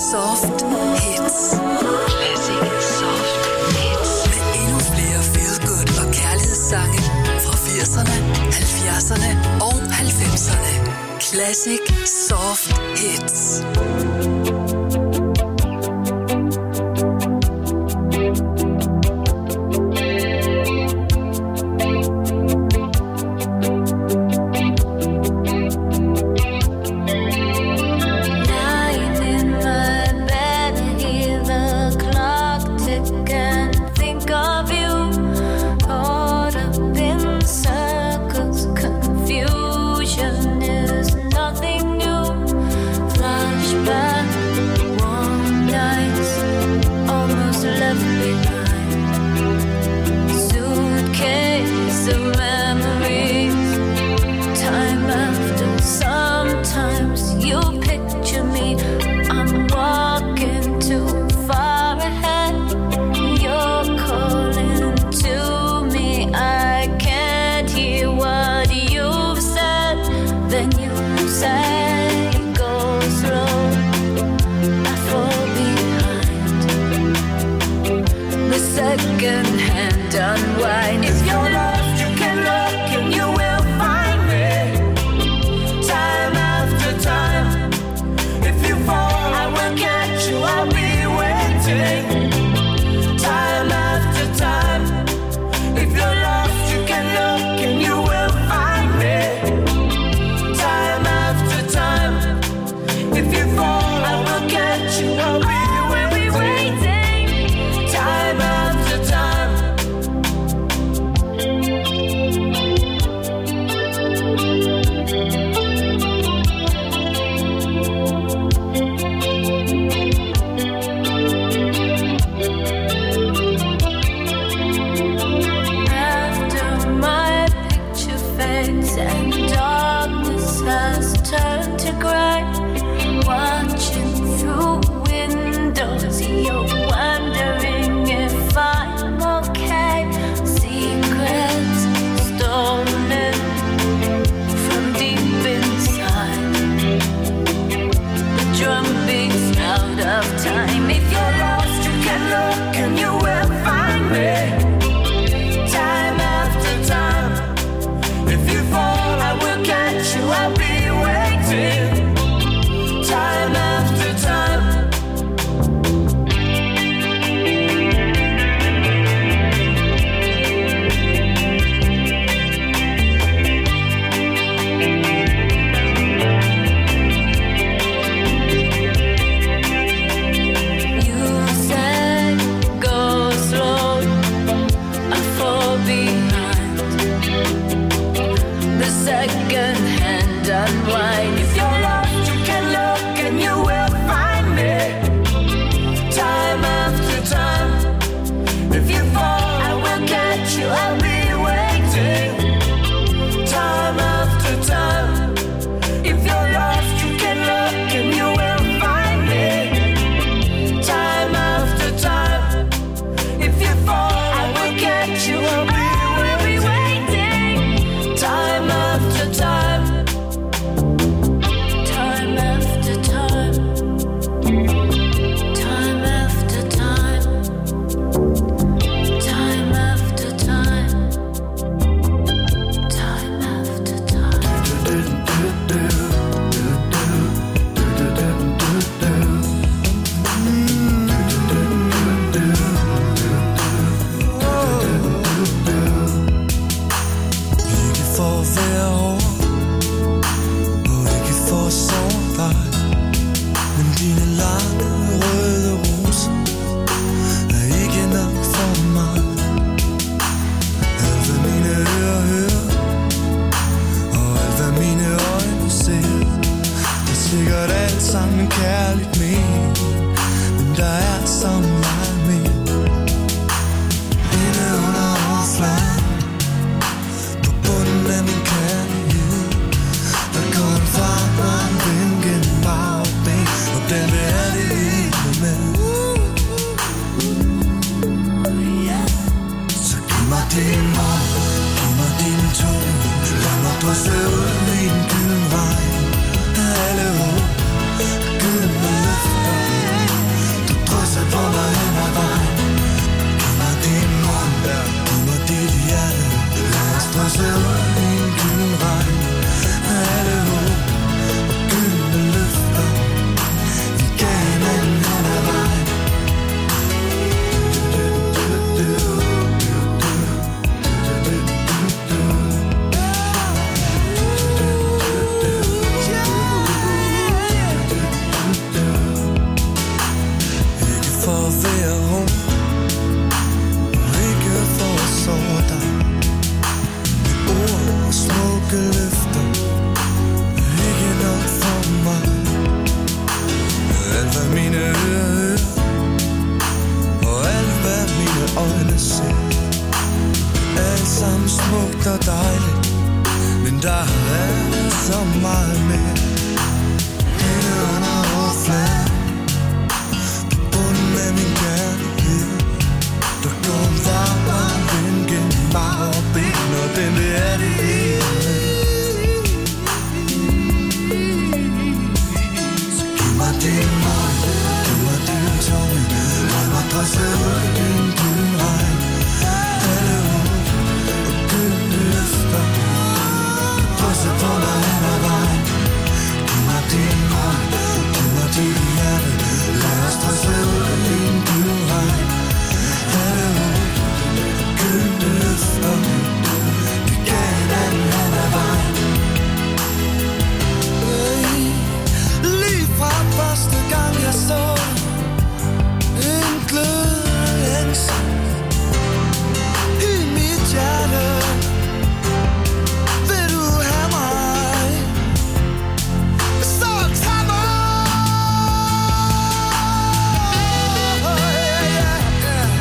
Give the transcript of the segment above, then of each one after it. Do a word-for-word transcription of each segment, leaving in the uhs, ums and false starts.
Soft Hits. Classic Soft Hits. Med endnu flere feel-good og kærlighedssange fra firserne, halvfjerdserne og halvfemserne. Classic Soft Hits. at være rum, ikke for at sove dig. Med ord og smukke løfter, ikke nok for mig. Alt hvad mine ører hører, og alt hvad mine øjne ser, alt sammen smukt og dejligt, men der er så meget mere. Hele under overfladen, på bunden af min kærlighed, der går en varm vind gennem mig og ben, og den det er det hele. Så giv mig din mund, giv mig din tunge, lad mig dresse ud i din gyldregn. Alle ord og gyldne løfter, dresse på mig hen ad vejen. Giv mig din mund, giv mig dit hjerte, lad os dresse ud i din gyldregn. Alle ord og gyldne løfter, vi gav hinanden hen ad vejen. Lige fra første gang jeg så en glødende længsel i mit hjerte. Vil du have mig? Så tag mig! Yeah, yeah, yeah.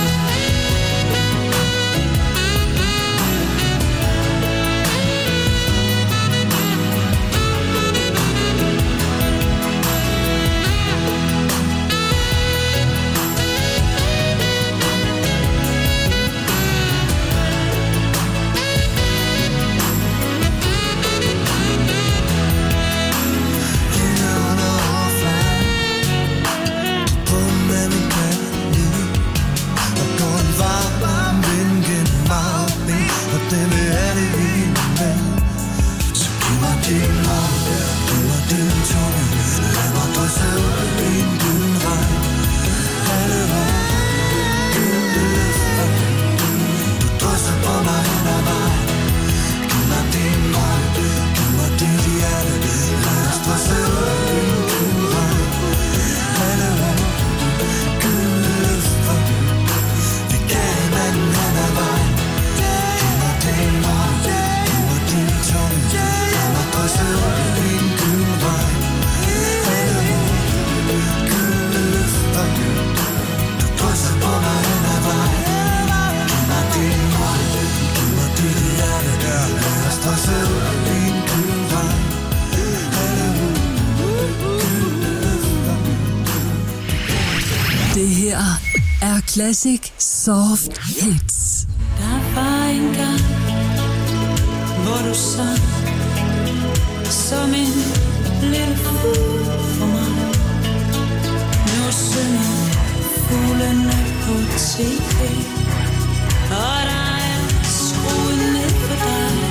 Classic Soft Hits. Der var en gang, hvor du sang som en lille fugl for mig. Nu synger fuglene på T V, og der er skruet ned for dig.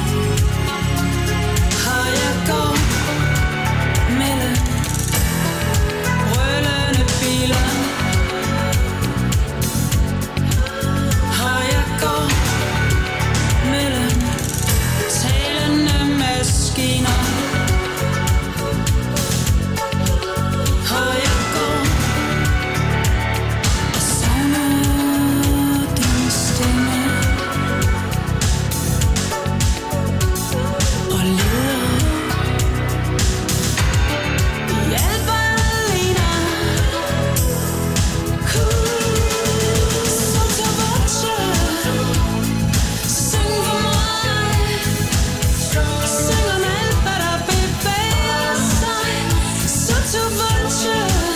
Og jeg går mellem brølende biler, og jeg går mellem talende maskiner, og jeg går og savner din stemme, og leder i alt ballerina. Sotto voce, syng for mig, syng om alt hvad der bevæger sig. Sotto voce,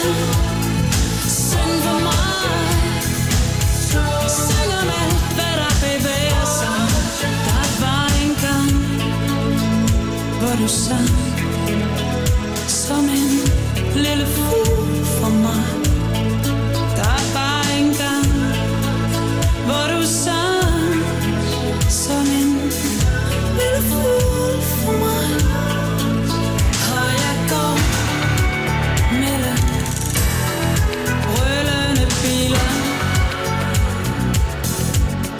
syng for mig, syng om alt hvad der bevæger sig. Der var en gang, hvor du sang som en lille fugl for mig. Der var en gang, hvor du sang som en lille fugl for mig. Og jeg går mellem brølende biler,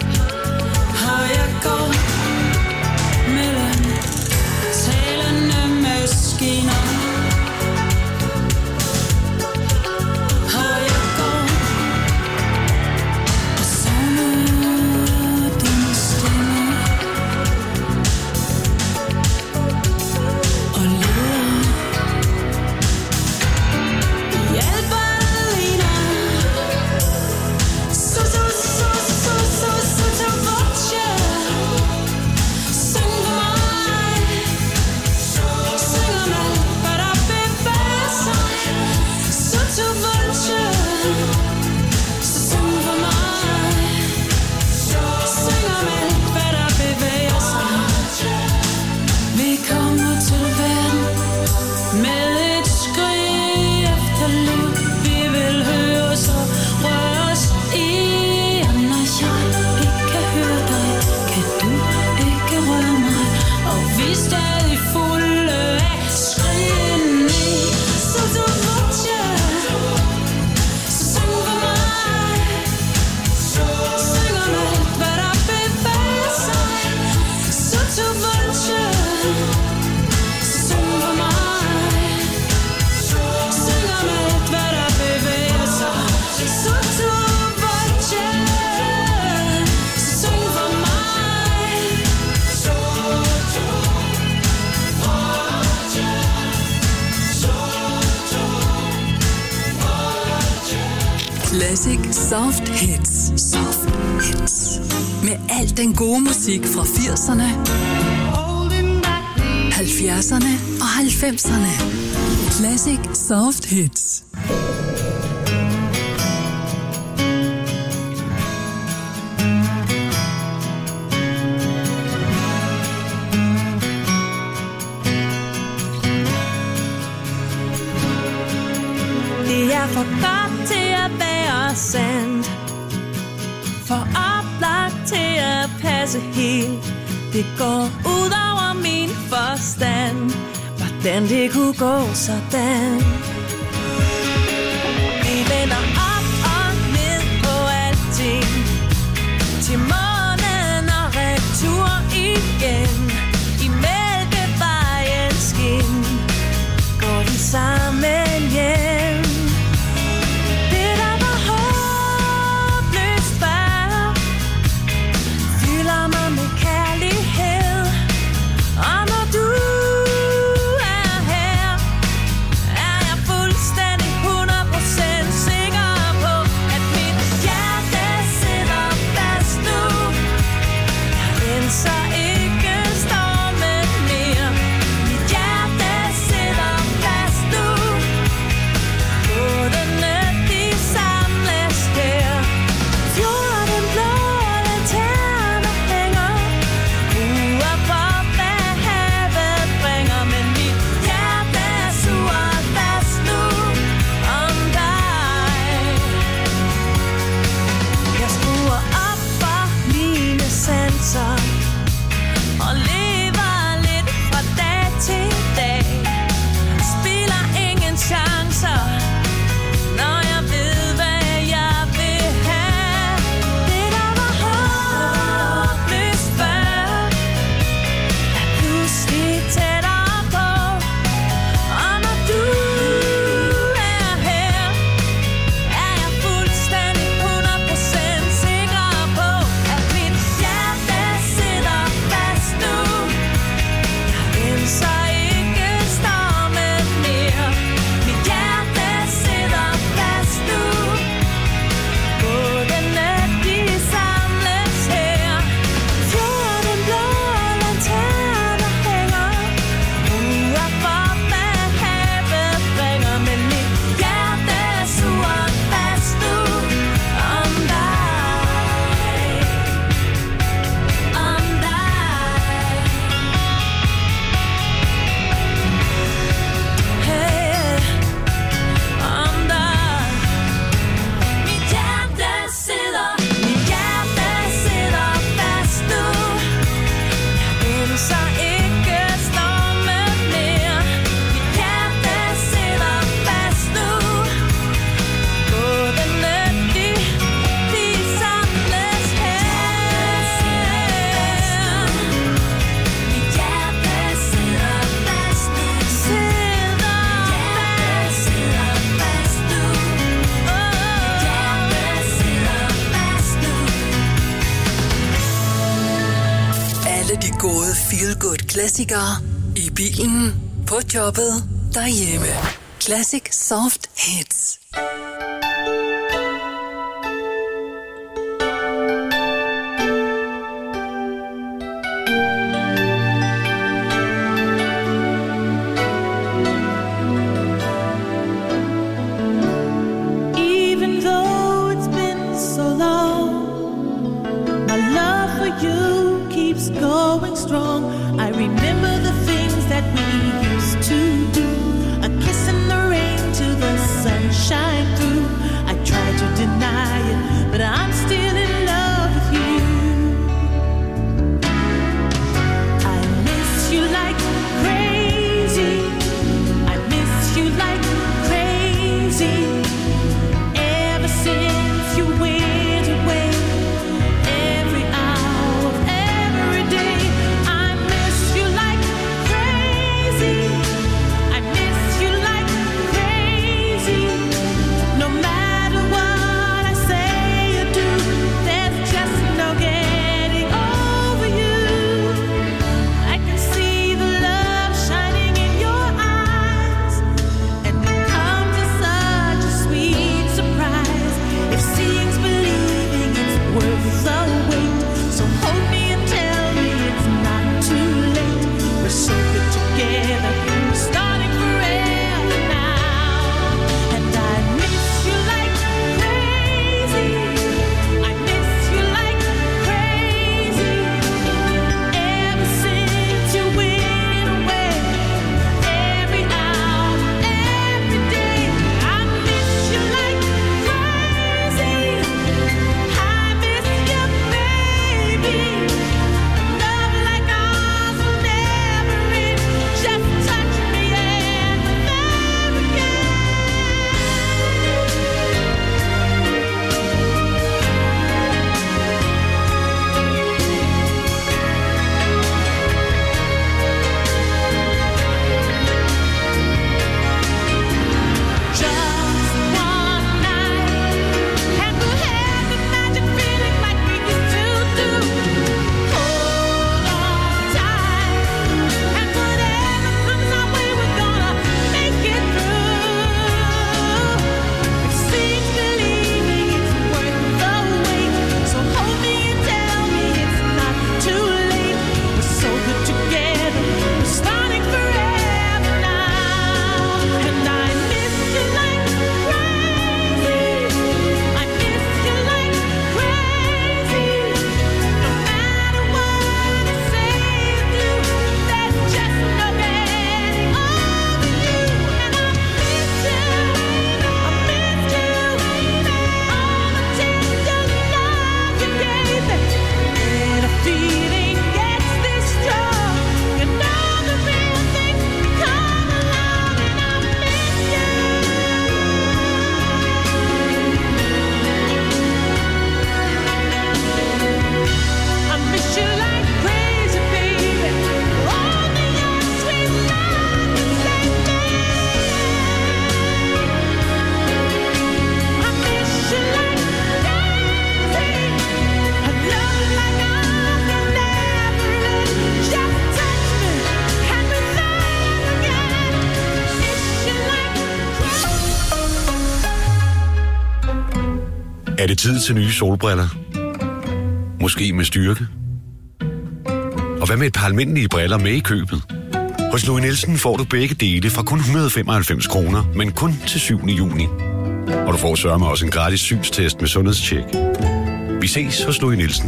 og jeg går mellem talende Classic Soft Hits. Soft Hits. Med al den gode musik fra firserne, halvfjerdserne og halvfemserne. Classic Soft Hits. Det er for godt til at være sandt, for oplagt til at passe helt. Det går ud over min forstand, hvordan det kunne gå sådan. Vi vender op og ned på alting, til månen og retur igen. I Mælkevejens skin går vi sammen hjem. Det der var håbløst før, fylder mig med kærlighed. Og når du er her, er jeg fuldstændig hundrede procent sikker på, at mit hjerte sidder fast nu. Jeg renser ikke stormen mere. Mit hjerte sidder fast nu. Bådene de samles her. Fjorden blå lanterner hænger ude for, hvad havet bringer. Men mit hjerte er surt fast nu om dig. Jeg skruer op for mine sanser og lever lidt fra dag til dag. Spiller ingen chancer, når jeg ved, hvad jeg vil have. Det der var håbløst før, er pludselig tættere på. Og når du er her, er jeg fuldstændig hundrede procent sikker på, at mit hjerte sidder fast nu. Jeg renser ikke stormen mere. Mit hjerte sidder fast nu. Bådene de samles her. Fjorden blå lanterner hænger ude for, hvad havet bringer. Men mit hjerte er surt fast nu om dig. Om dig. Hey, om dig. Mit hjerte sidder, mit hjerte sidder fast nu. Jeg renser ikke stormen mere. Mit hjerte sidder fast nu. Bådene de, de samles her. Mit hjerte sidder fast nu. Sidder fast nu. Mit hjerte sidder fast nu. Alle de gode feel-good-klassikere i bilen, på jobbet, derhjemme. Classic Soft Hits. Even though it's been so long, my love for you keeps going strong. I remember the things that we used to do. A kiss in the rain till the sunshine through. I try to deny it, but I'm still in love with you. I miss you like crazy. I miss you like crazy. Ever since you went away, every hour of every day, I miss you like Er det tid til nye solbriller? Måske med styrke? Og hvad med et par almindelige briller med i købet? Hos Louis Nielsen får du begge dele fra kun et hundrede og femoghalvfems kroner, men kun til syvende juni. Og du får sørme også en gratis synstest med sundhedstjek. Vi ses hos Louis Nielsen.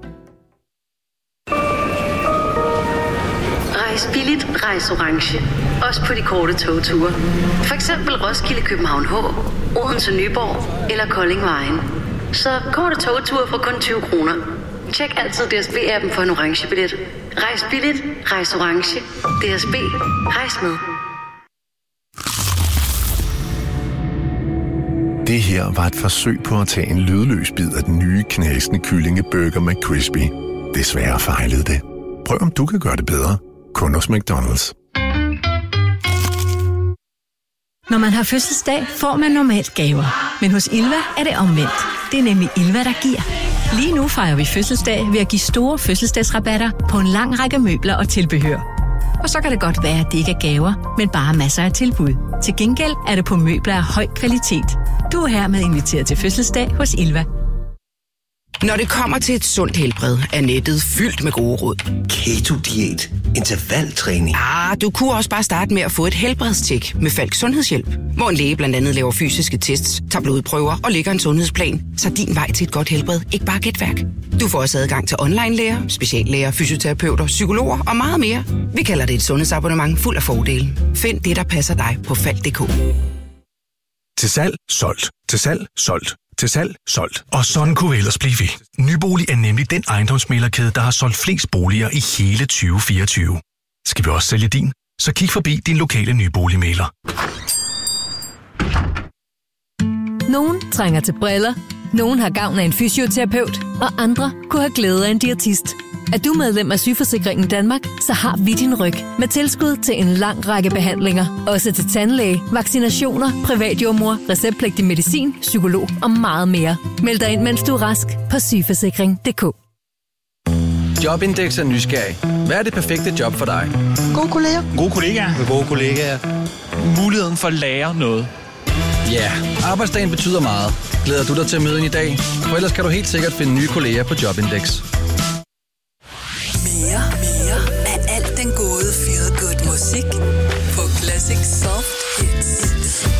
Rejs billigt, rejs orange. Også på de korte togture. For eksempel Roskilde, København H, Odense, Nyborg eller Kolding Vejen. Så korte togture for kun tyve kroner. Tjek altid D S B-appen for en orange billet. Rejs billigt, rejs orange. D S B, rejs med. Det her var et forsøg på at tage en lydløs bid af den nye knasende kyllingeburger McCrispy. Desværre fejlede det. Prøv om du kan gøre det bedre. Kun hos McDonald's. Når man har fødselsdag, får man normalt gaver. Men hos Ilva er det omvendt. Det er nemlig Ilva, der giver. Lige nu fejrer vi fødselsdag ved at give store fødselsdagsrabatter på en lang række møbler og tilbehør. Og så kan det godt være, at det ikke er gaver, men bare masser af tilbud. Til gengæld er det på møbler af høj kvalitet. Du er hermed inviteret til fødselsdag hos Ilva. Når det kommer til et sundt helbred, er nettet fyldt med gode råd. Keto-diæt, intervaltræning. Ah, du kunne også bare starte med at få et helbredstjek med Falk Sundhedshjælp, hvor en læge blandt andet laver fysiske tests, tager blodprøver og lægger en sundhedsplan, så din vej til et godt helbred ikke bare er gætværk. Du får også adgang til online-læger, speciallæger, fysioterapeuter, psykologer og meget mere. Vi kalder det et sundhedsabonnement fuld af fordele. Find det, der passer dig på falk punktum d k. Til salg, solgt. Til salg, solgt. Til salg, solgt. Og sådan kunne vi ellers blive ved. Nybolig er nemlig den ejendomsmæglerkæde, der har solgt flest boliger i hele tyve fireogtyve. Skal vi også sælge din? Så kig forbi din lokale nyboligmægler. Nogen trænger til briller, nogen har gavn af en fysioterapeut, og andre kunne have glæde af en diætist. Er du medlem af Sygeforsikringen Danmark, så har vi din ryg med tilskud til en lang række behandlinger. Også til tandlæge, vaccinationer, privatjordmor, receptpligtig medicin, psykolog og meget mere. Meld dig ind, mens du er rask på sygeforsikring punktum d k. Jobindex er nysgerrig. Hvad er det perfekte job for dig? Gode kolleger. Gode kollegaer. Med gode kollegaer. Muligheden for at lære noget. Ja, yeah. Arbejdsdagen betyder meget. Glæder du dig til at møde ind i dag? For ellers kan du helt sikkert finde nye kolleger på Jobindex. Mere, mere af alt den gode feel good musik på Classic Soft Hits.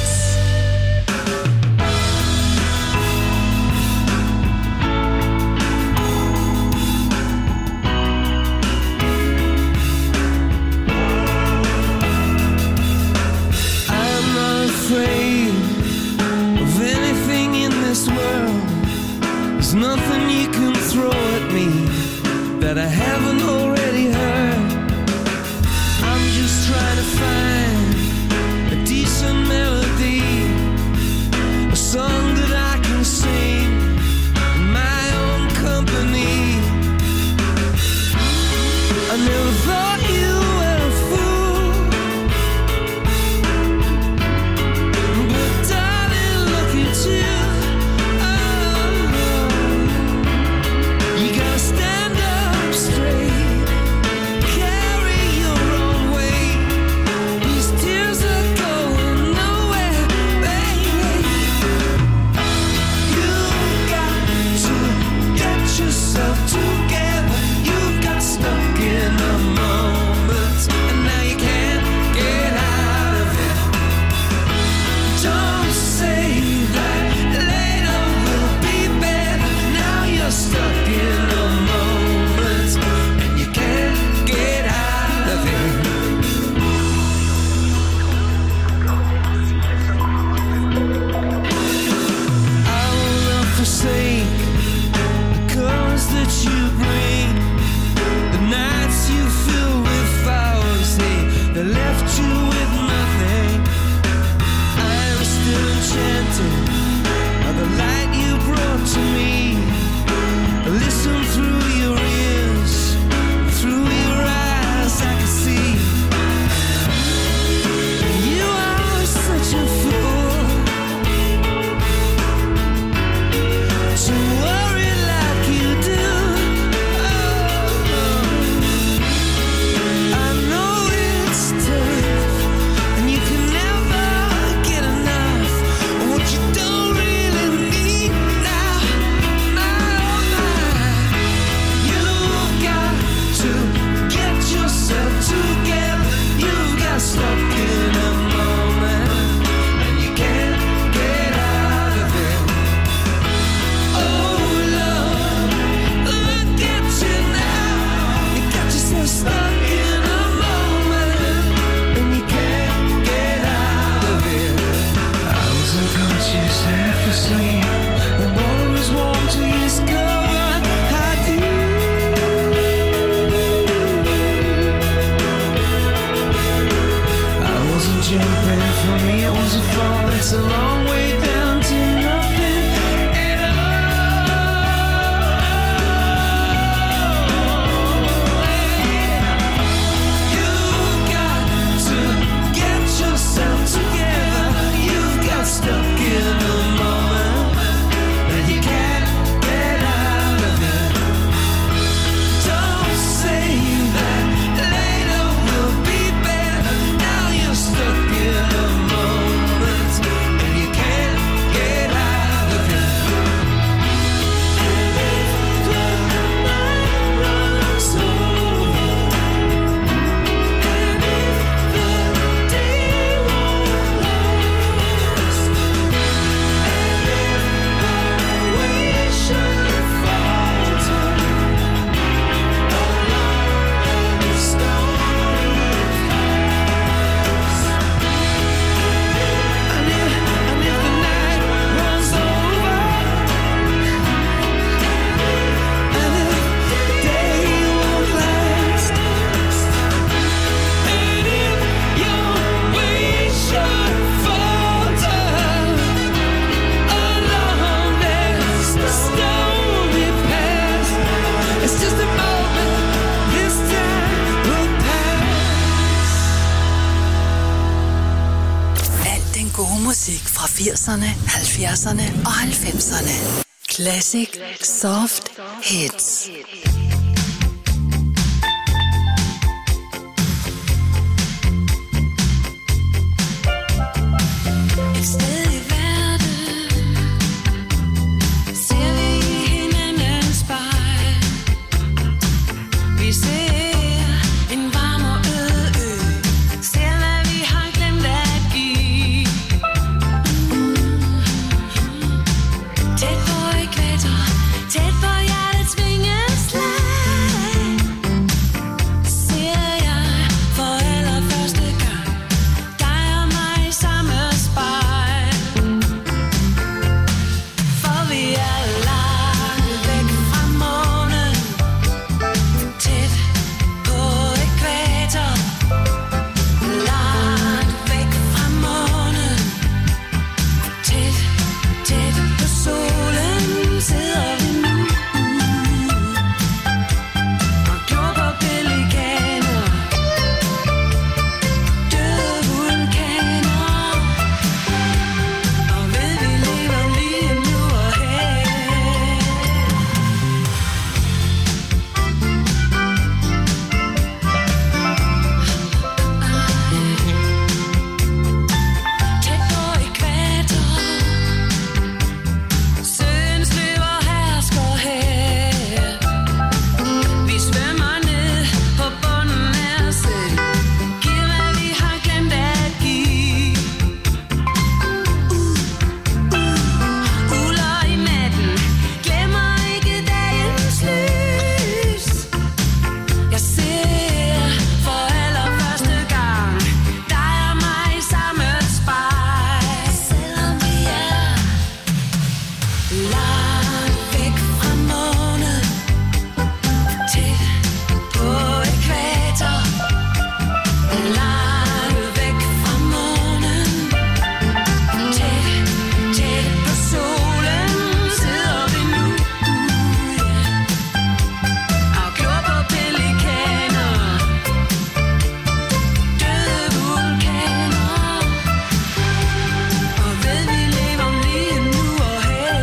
I'm not afraid of anything in this world. There's nothing you can throw at me that I haven't already heard. I'm just trying to find a decent melody, a song that I can sing in my own company. I never thought you were a fool, but darling, look at you. Oh, you gotta stand up straight. firserne, halvfjerdserne og halvfemserne. Classic Soft Hits. Et sted i verden ser vi hinandens spejl. Vi ser en varm og øde ø. Ser hvad vi har glemt at give. Tæt på ækvator, tæt på hjertets vingeslag. Ser jeg for allerførste gang dig og mig i samme spejl. For vi er langt væk fra månen, tæt på ækvator. Langt væk fra månen, tæt, tæt på solen sidder vi nu og glor på pelikaner, døde vulkaner, og ved vi lever lige nu og her. Tæt på ækvator, søens løber hersker her. Vi svømmer ned på bunden af os selv, giver hvad vi har glemt at give. Uler i natten, glemmer ikke dagens lys. Jeg ser for allerførste gang dig og mig i samme spejl. Selvom vi er langt væk fra månen, tæt på ækvator. Langt væk fra månen, tæt, tæt på solen sidder vi nu og glor på pelikaner, døde vulkaner, og ved vi lever lige nu og her.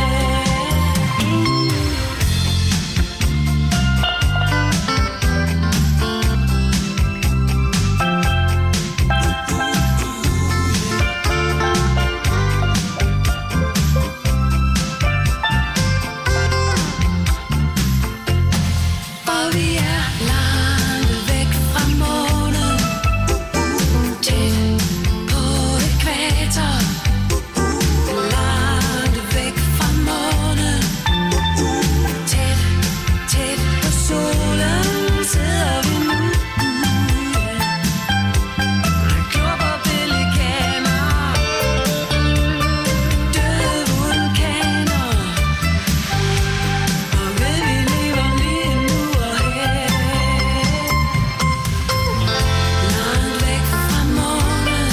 For vi er langt væk fra månen, tæt på ækvator. Langt væk fra månen, tæt, tæt på solen sidder vi nu og glor på pelikaner, døde vulkaner, og ved vi lever lige nu og her. Langt væk fra månen,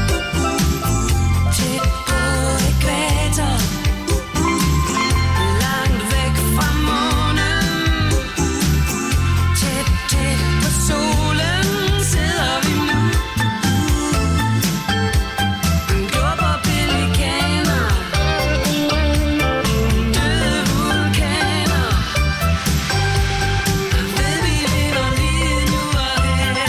tæt på ækvator. Langt væk fra månen, tæt, tæt på solen sidder vi nu og glor på pelikaner, døde vulkaner, og ved vi lever lige nu og her.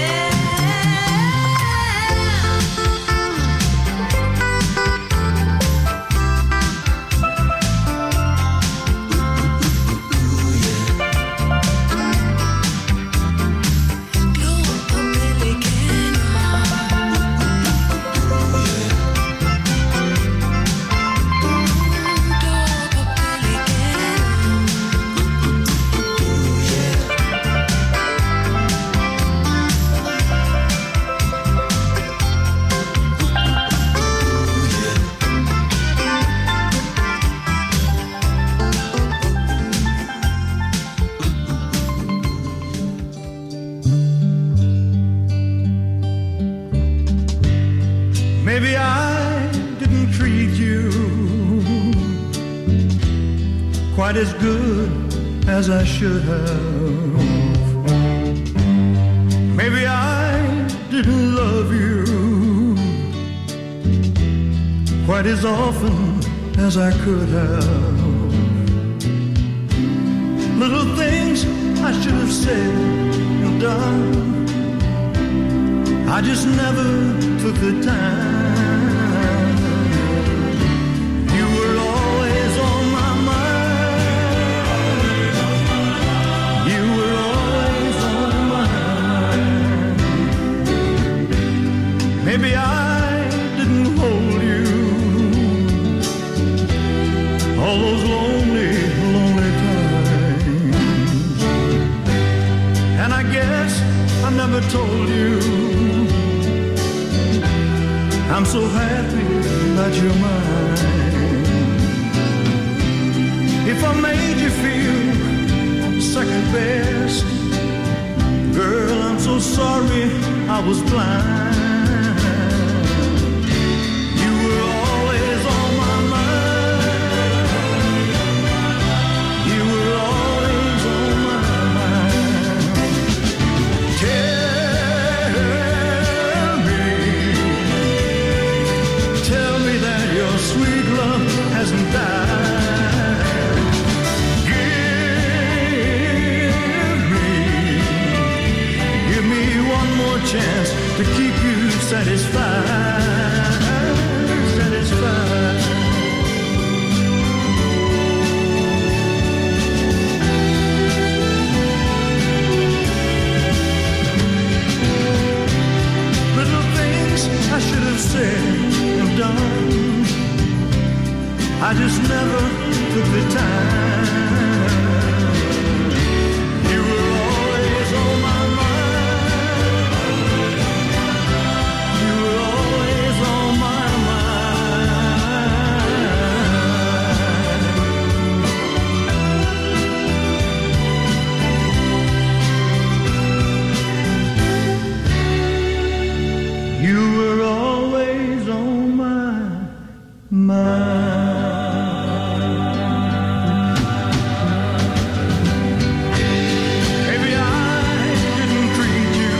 Glor på Maybe I didn't treat you quite as good as I should have. Maybe I didn't love you quite as often as I could have. Little things I should have said and done, I just never took the time. You were always on my mind. You were always on my mind. Maybe I didn't hold you all those lonely, lonely times. And I guess I never told you I'm so happy that you're mine. If I made you feel second best, girl, I'm so sorry I was blind. You were always on my mind. You were always on my mind. Tell me, tell me that your sweet love hasn't died. Give me, give me one more chance to keep you satisfied, satisfied. Little things I should have said and done, I just never took the time. You were always on my mind. You were always on my mind. You were always on my mind. Maybe I didn't treat you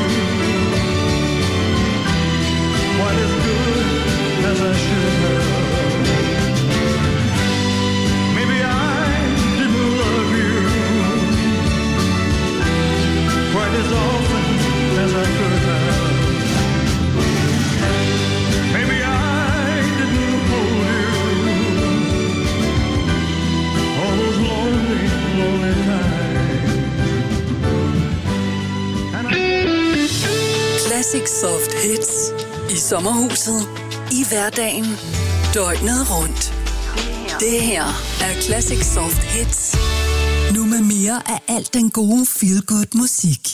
quite as good as I should have. Maybe I didn't love you quite as often as I could have. Maybe I didn't hold you all those lonely, lonely times. Classic Soft Hits i sommerhuset, i hverdagen, døgnet rundt. Det her er Classic Soft Hits. Nu med mere af alt den gode feel-good musik.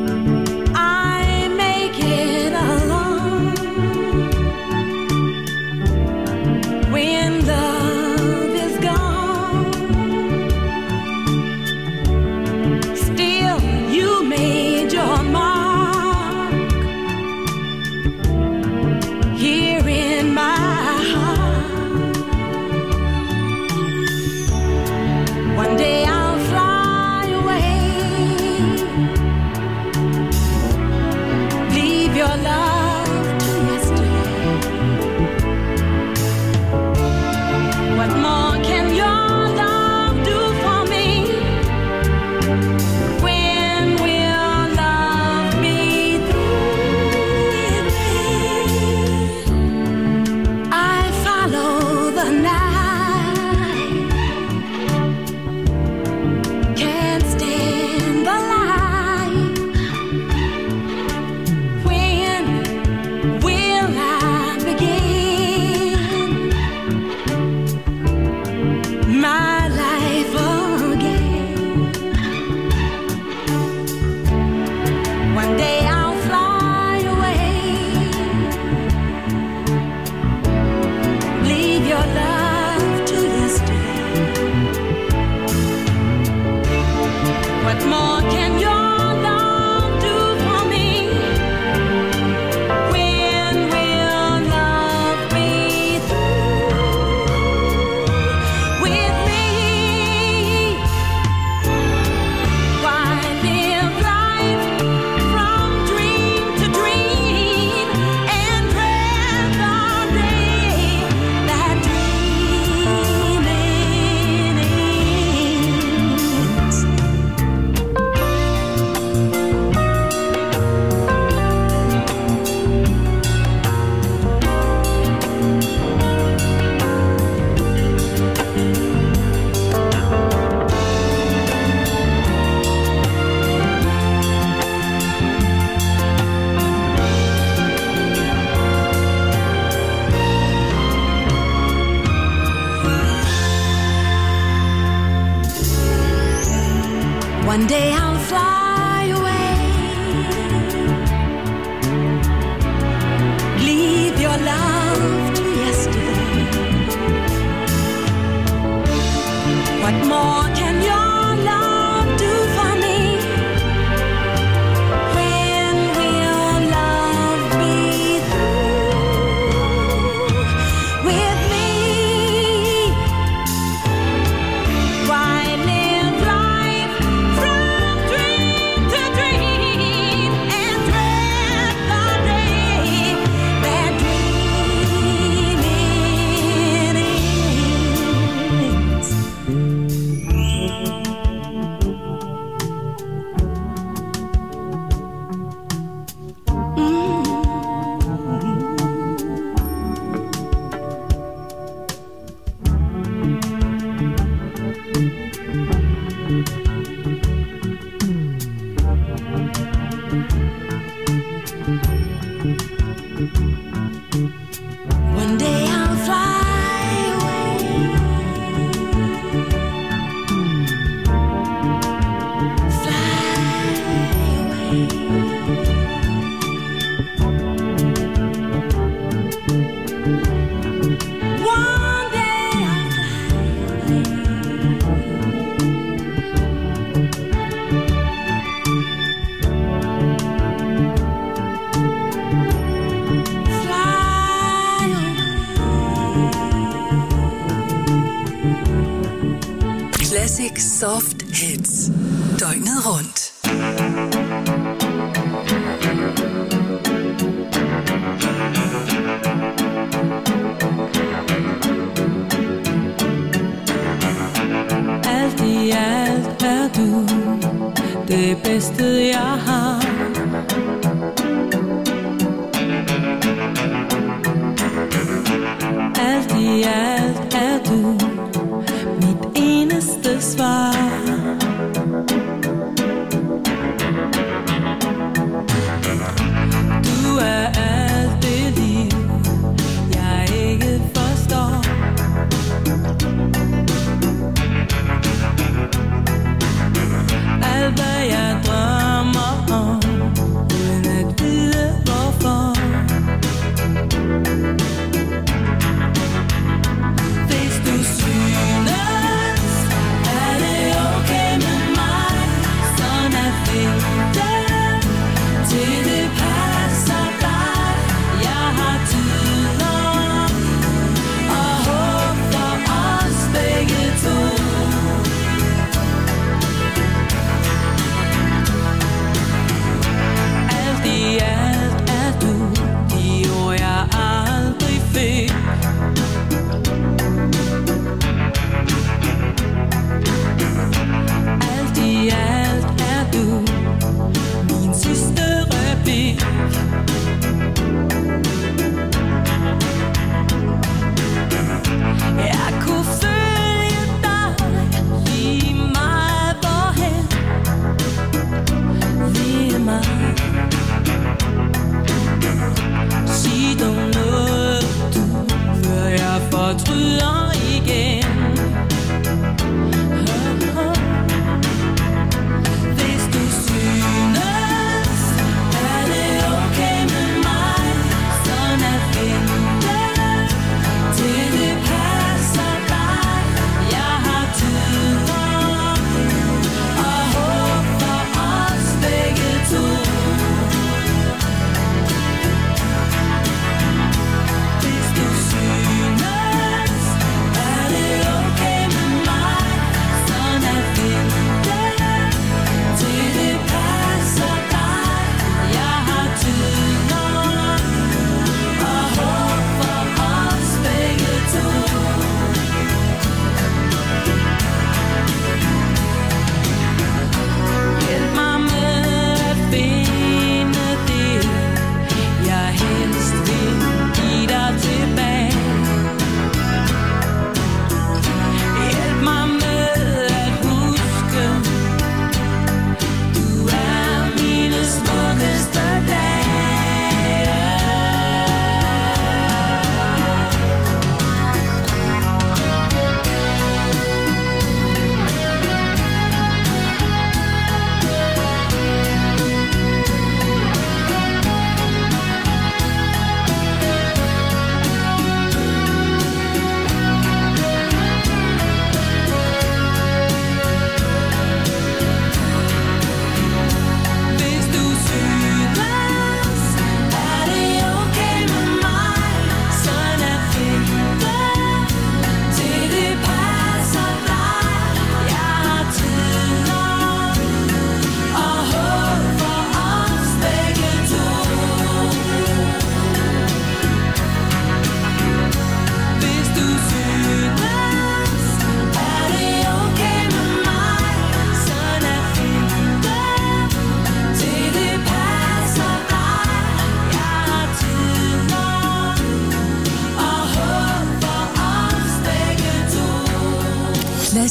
I make it alone. more can your love do for me? When will love be through with me? Why live life from dream to dream and dread the day that dreaming ends? One day I'll fly away, leave your love to yesterday. What more can your love do for me? When will love be through with me? Why live life from dream to dream and dread the day that dreaming ends? One day I'll fly away, fly away. One day I'll fly away. Classic Soft Hits. Døgnet rundt. Alt i alt er du det bedste jeg har. Alt i alt er du mit eneste svar. Du er alt det liv jeg ikke forstår. Alt hvad jeg drømmer om, uden at vide hvorfor. Hvis du synes, er det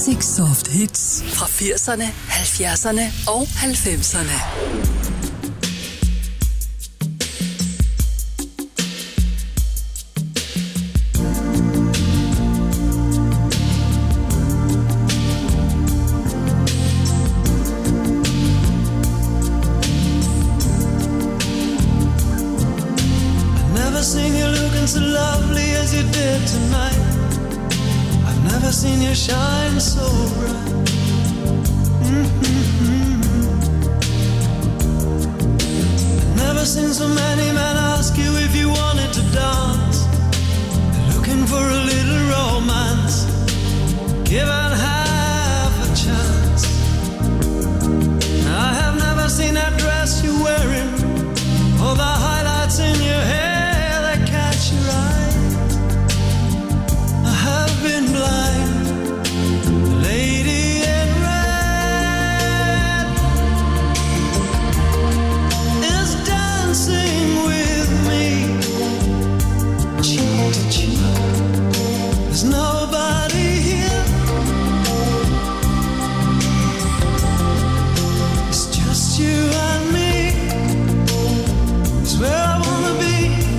Classic Soft Hits fra firserne, halvfjerdserne og halvfemserne. Seen you looking so lovely as you did tonight. I've never seen you shine so bright. Mm-hmm. I've never seen so many men ask you if you wanted to dance. They're looking for a little romance, given half a chance. I have never seen that dress you're wearing, or the highlights in your hair. Your eyes. I have been blind, the lady in red is dancing with me, cheek to cheek. There's nobody here. It's just you and me. It's where I wanna be.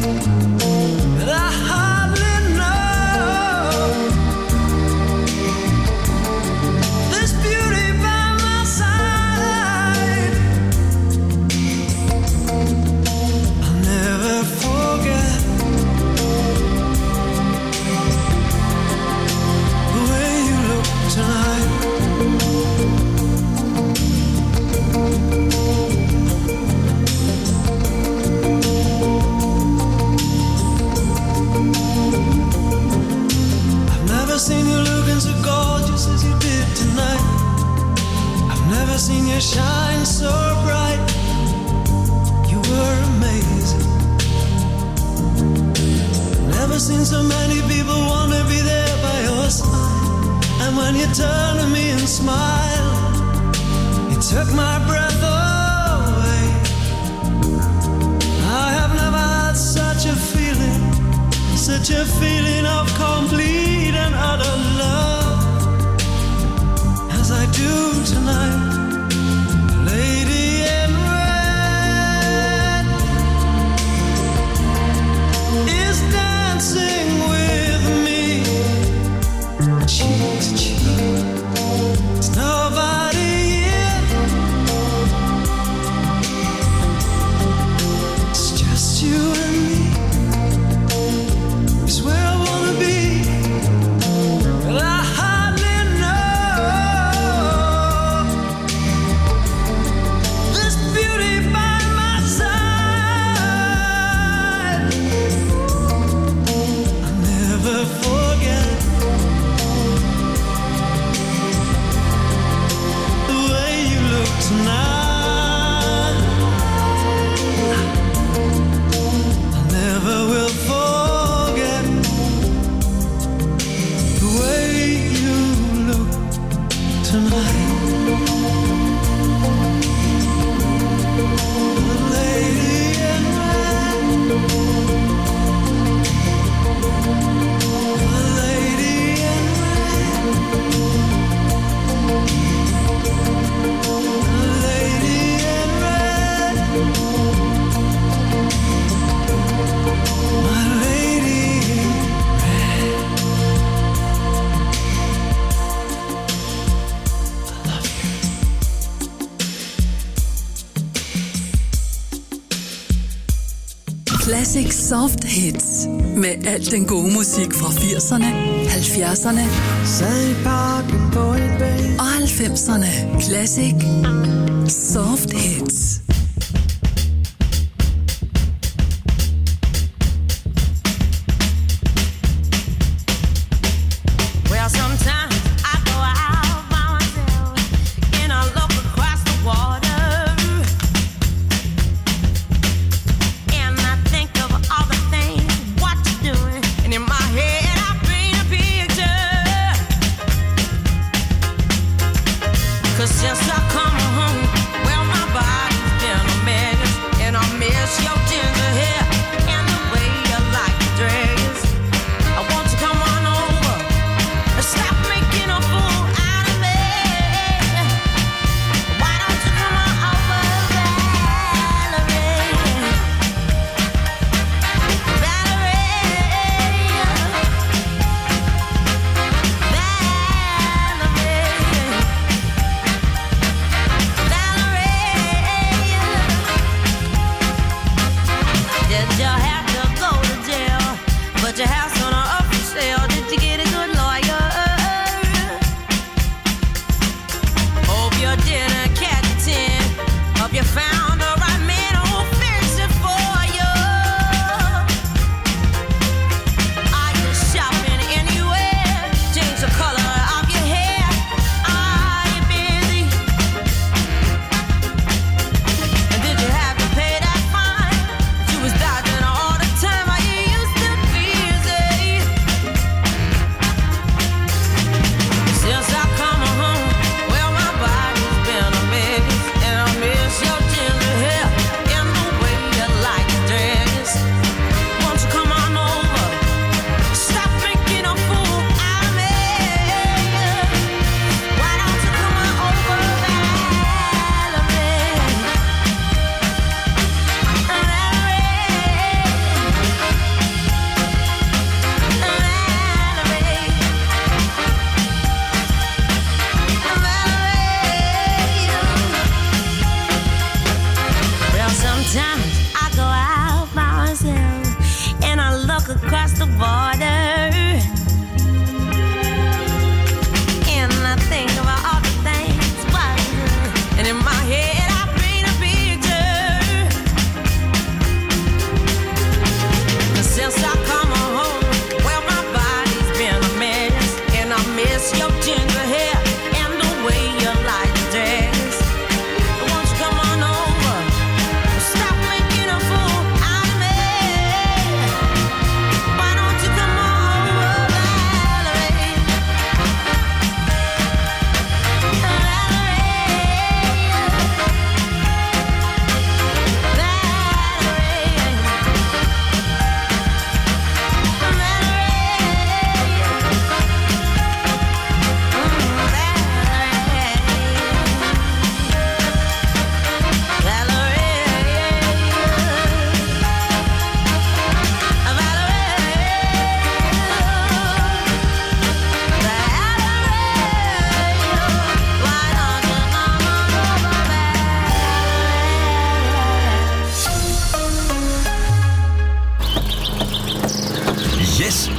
Seen you shine so bright. You were amazing. Never seen so many people want to be there by your side. And when you turned to me and smiled, it took my breath away. I have never had such a feeling, such a feeling of complete and utter love as I do tonight. Lady in red is dancing with me, cheek to cheek. There's nobody here. It's just you and me. It's where I wanna be. Well, I hardly know. This beauty by my side, I'll never forget the way you look tonight. I never will forget the way you look tonight. The lady in red, the lady in red, the lady in red, my lady in red. I love you. Classic Soft Hits med al den gode musik fra firserne, halvfjerdserne og halvfemserne. Classic Soft Hits. Well, sometimes I go out by myself and I look across the water, and I think of all the things what you're doing, and in my head I paint a picture. 'Cause since I come home, well, my body's been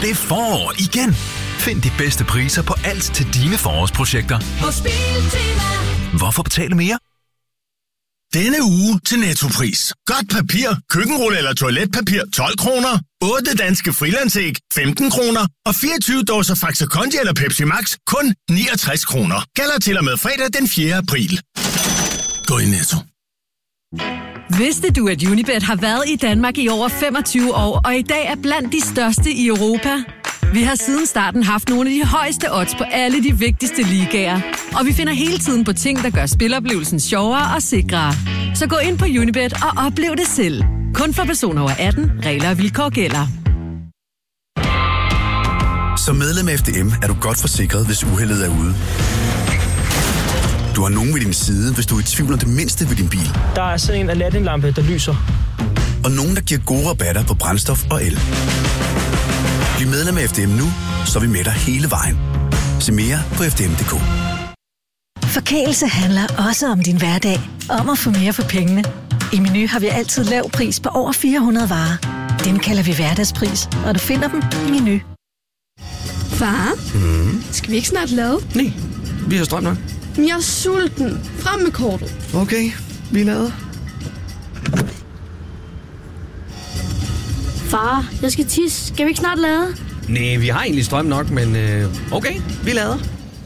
Det er forår igen. Find de bedste priser på alt til dine forårsprojekter. Hos Biltema. Hvorfor betale mere? Denne uge til Nettopris. Godt papir, køkkenrulle eller toiletpapir tolv kroner. otte danske frilandsæg femten kroner. Og fireogtyve dåser Faxe Kondi eller Pepsi Max kun niogtres kroner. Gælder til og med fredag den fjerde april. Gå i Netto. Vidste du, at Unibet har været i Danmark i over femogtyve år, og i dag er blandt de største i Europa? Vi har siden starten haft nogle af de højeste odds på alle de vigtigste ligaer. Og vi finder hele tiden på ting, der gør spiloplevelsen sjovere og sikrere. Så gå ind på Unibet og oplev det selv. Kun for personer over atten. Regler og vilkår gælder. Som medlem af F D M er du godt forsikret, hvis uheldet er ude. Du har nogen ved din side, hvis du er i tvivl om det mindste ved din bil. Der er sådan en Aladdin-lampe, der lyser. Og nogen, der giver gode rabatter på brændstof og el. Bliv medlem af F D M nu, så er vi med dig hele vejen. Se mere på f d m punktum d k. Forkælelse handler også om din hverdag. Om at få mere for pengene. I Meny har vi altid lav pris på over fire hundrede varer. Dem kalder vi hverdagspris, og du finder dem i Meny. Far, Mm. skal vi ikke snart lade? Nej, vi har strøm nok. Men jeg er sulten. Frem med kortet. Okay, vi lader. Far, jeg skal tisse. Skal vi ikke snart lade? Nej, vi har egentlig strøm nok, men øh, okay, vi lader.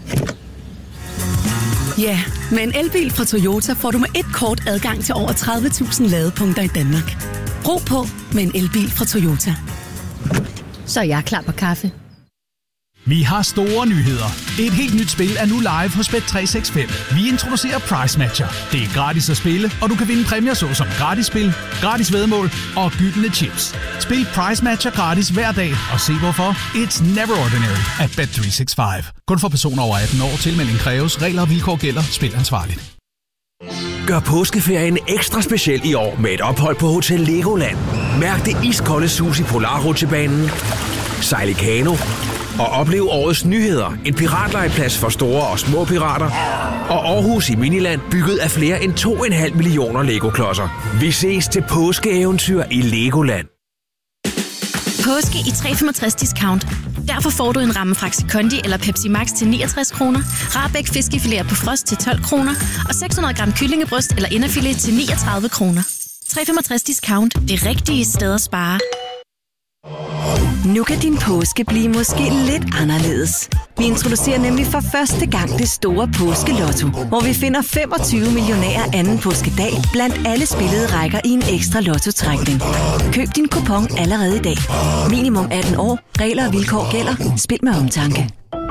Ja, med en elbil fra Toyota får du med et kort adgang til over tredive tusind ladepunkter i Danmark. Ro på med en elbil fra Toyota. Så er jeg klar på kaffe. Vi har store nyheder. Et helt nyt spil er nu live hos Bet tre seks fem. Vi introducerer Price Matcher. Det er gratis at spille, og du kan vinde præmier såsom gratis spil, gratis væddemål og gyldne chips. Spil Price Matcher gratis hver dag, og se hvorfor. It's never ordinary at Bet tre seks fem. Kun for personer over atten år. Tilmelding kræves. Regler og vilkår gælder. Spil ansvarligt. Gør påskeferien ekstra speciel i år med et ophold på Hotel Legoland. Mærk det iskolde sus i Polarrutsjebanen, sejl i kano og oplev årets nyheder. En piratlejeplads for store og små pirater. Og Aarhus i Miniland, bygget af flere end to komma fem millioner Lego-klodser. Vi ses til påskeeventyr i Legoland. Påske i tre komma femogtres discount. Derfor får du en ramme Faxe Kondi eller Pepsi Max til niogtres kroner, Rahbek fiskefilet på frost til tolv kroner og seks hundrede gram kyllingebryst eller inderfilet til niogtredive kroner. tre komma femogtres discount. Det rigtige sted at spare. Nu kan din påske blive måske lidt anderledes. Vi introducerer nemlig for første gang det store påskelotto, hvor vi finder femogtyve millionærer anden påskedag blandt alle spillede rækker i en ekstra lottotrækning. Køb din kupon allerede i dag. Minimum atten år. Regler og vilkår gælder. Spil med omtanke.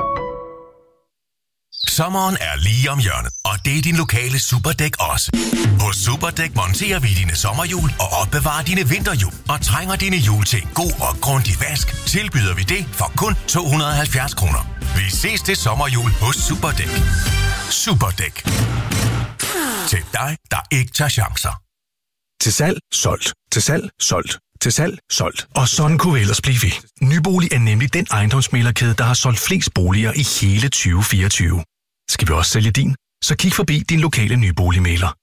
Sommeren er lige om hjørnet, og det er din lokale Superdæk også. Hos Superdæk monterer vi dine sommerhjul og opbevarer dine vinterhjul. Og trænger dine hjul til en god og grundig vask, tilbyder vi det for kun to hundrede og halvfjerds kroner. Vi ses til sommerhjul hos Superdæk. Superdæk. Til dig, der ikke tager chancer. Til salg, solgt. Til salg, solgt. Til salg, solgt. Og sådan kunne vi ellers blive ved. Nybolig er nemlig den ejendomsmæglerkæde, der har solgt flest boliger i hele tyve fireogtyve. Skal vi også sælge din? Så kig forbi din lokale nyboligmægler.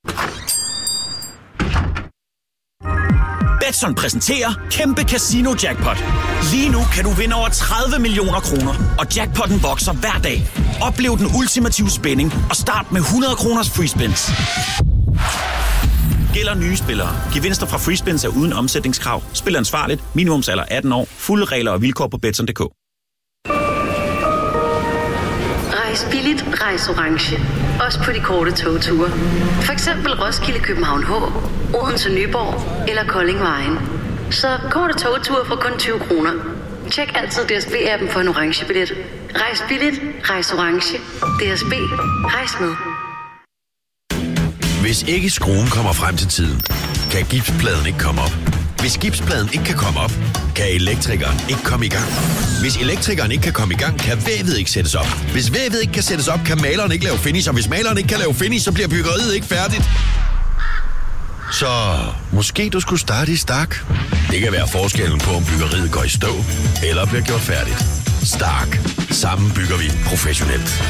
Betson præsenterer kæmpe casino jackpot. Lige nu kan du vinde over tredive millioner kroner, og jackpotten vokser hver dag. Oplev den ultimative spænding og start med hundrede kroners free spins. Gælder nye spillere. Gevinster fra free spins er uden omsætningskrav. Spil ansvarligt. Minimumsalder atten år. Fulde regler og vilkår på betson punktum d k. Rejs billigt, rejs orange. Også på de korte togture. For eksempel Roskilde, København H, Odense, Nyborg eller Kolding Vejen. Så korte togture for kun tyve kroner. Tjek altid D S B-appen for en orange billet. Rejs billigt, rejs orange. D S B. Rejs med. Hvis ikke skruen kommer frem til tiden, kan gipspladen ikke komme op. Hvis gipspladen ikke kan komme op, kan elektrikeren ikke komme i gang. Hvis elektrikeren ikke kan komme i gang, kan vævet ikke sættes op. Hvis vævet ikke kan sættes op, kan maleren ikke lave finish. Og hvis maleren ikke kan lave finish, så bliver byggeriet ikke færdigt. Så måske du skulle starte i Stark. Det kan være forskellen på, om byggeriet går i stå eller bliver gjort færdigt. Stark. Sammen bygger vi professionelt.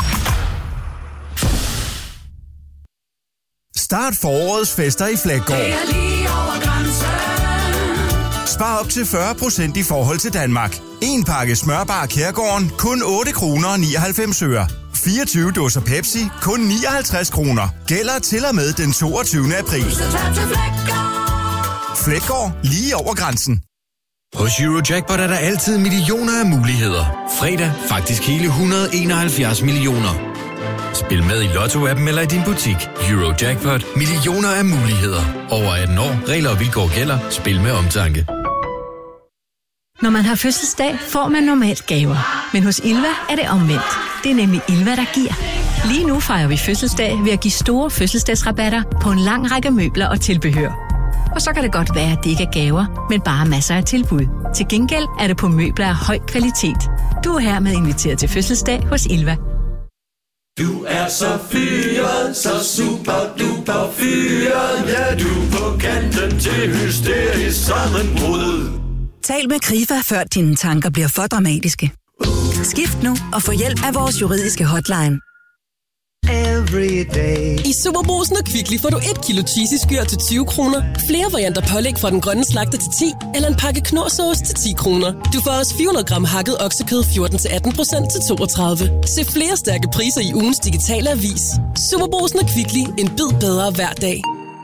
Start forårets fester i Fleggaard. Spar op til fyrre procent i forhold til Danmark. En pakke smørbar Kærgården, kun otte kroner og nioghalvfems øre. fireogtyve dåser Pepsi, kun nioghalvtreds kroner. Gælder til og med den toogtyvende april. Fleggaard, lige over grænsen. Hos Eurojackpot er der altid millioner af muligheder. Fredag faktisk hele et hundrede og enoghalvfjerds millioner. Spil med i Lotto-appen eller i din butik. Eurojackpot. Millioner af muligheder. Over atten år. Regler og vilkår gælder. Spil med omtanke. Når man har fødselsdag, får man normalt gaver. Men hos Ilva er det omvendt. Det er nemlig Ilva, der giver. Lige nu fejrer vi fødselsdag ved at give store fødselsdagsrabatter på en lang række møbler og tilbehør. Og så kan det godt være, at det ikke er gaver, men bare masser af tilbud. Til gengæld er det på møbler af høj kvalitet. Du er hermed inviteret til fødselsdag hos Ilva. Du er så fyret, så super duper fyret. Ja, du er på kanten til hysterisk sammenbrud. Tal med Krifa, før dine tanker bliver for dramatiske. Skift nu og få hjælp af vores juridiske hotline. I Superbrugsen og Kvickly får du et kilo cheesy skyr til tyve kroner, flere varianter pålæg fra den grønne slagter til ti, eller en pakke knorrsauce til ti kroner. Du får også fire hundrede gram hakket oksekød fjorten til atten procent til toogtredive. Se flere stærke priser i ugens digitale avis. Superbrugsen og Kvickly. En bid bedre hver dag.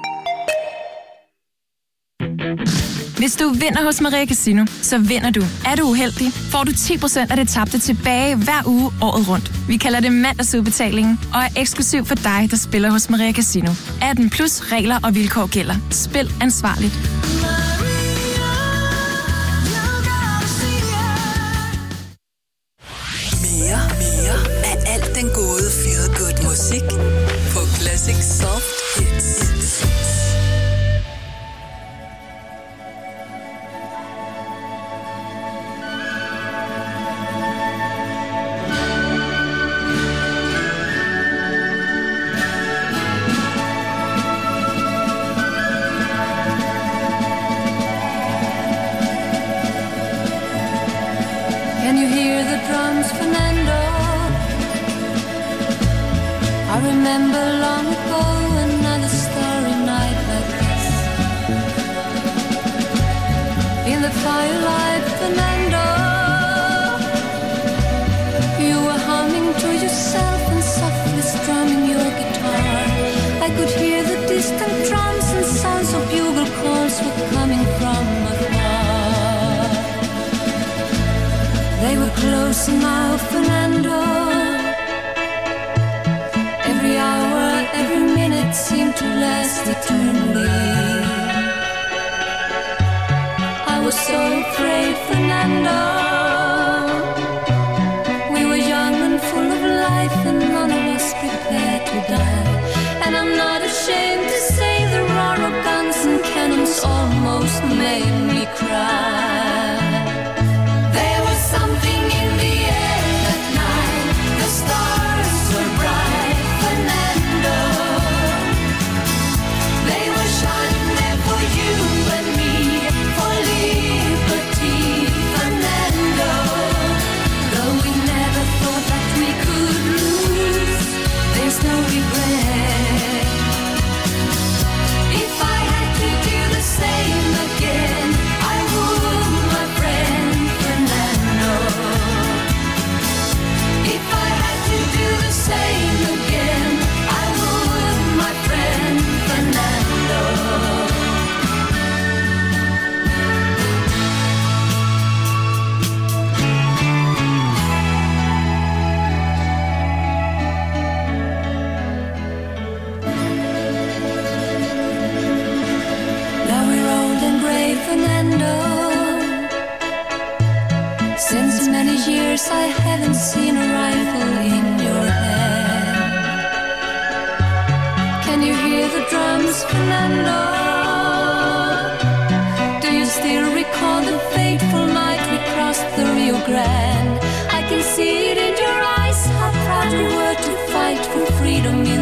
Hvis du vinder hos Maria Casino, så vinder du. Er du uheldig, får du ti procent af det tabte tilbage hver uge året rundt. Vi kalder det mandagsudbetalingen og er eksklusiv for dig, der spiller hos Maria Casino. atten plus regler og vilkår gælder. Spil ansvarligt. Mere, mere af alt den gode feel good musik på Classic Soft Hits. Can you hear the drums, Fernando? I remember long ago another starry night like this. In the firelight, Fernando, you were humming to yourself and softly strumming your guitar. I could hear the distant drums and sounds of bugle calls were coming from afar. They were close now, Fernando. Every hour, every minute seemed to last eternally. I was so afraid, Fernando. We were young and full of life and none of us prepared to die. And I'm not ashamed to say the roar of guns and cannons almost made me cry. There was something in the air that night. The stars were bright, Fernando. They were shining there for you and me, for liberty, Fernando. Though we never thought that we could lose, there's no regret. If I had to do the same again, I would, my friend Fernando. If I had to do the same again, I would, my friend Fernando. Now we're old and gray, Fernando. Since many years I haven't seen a rifle in your hand. Can you hear the drums, Fernando? Do you still recall the fateful night we crossed the Rio Grande? I can see it in your eyes, how proud you were to fight for freedom in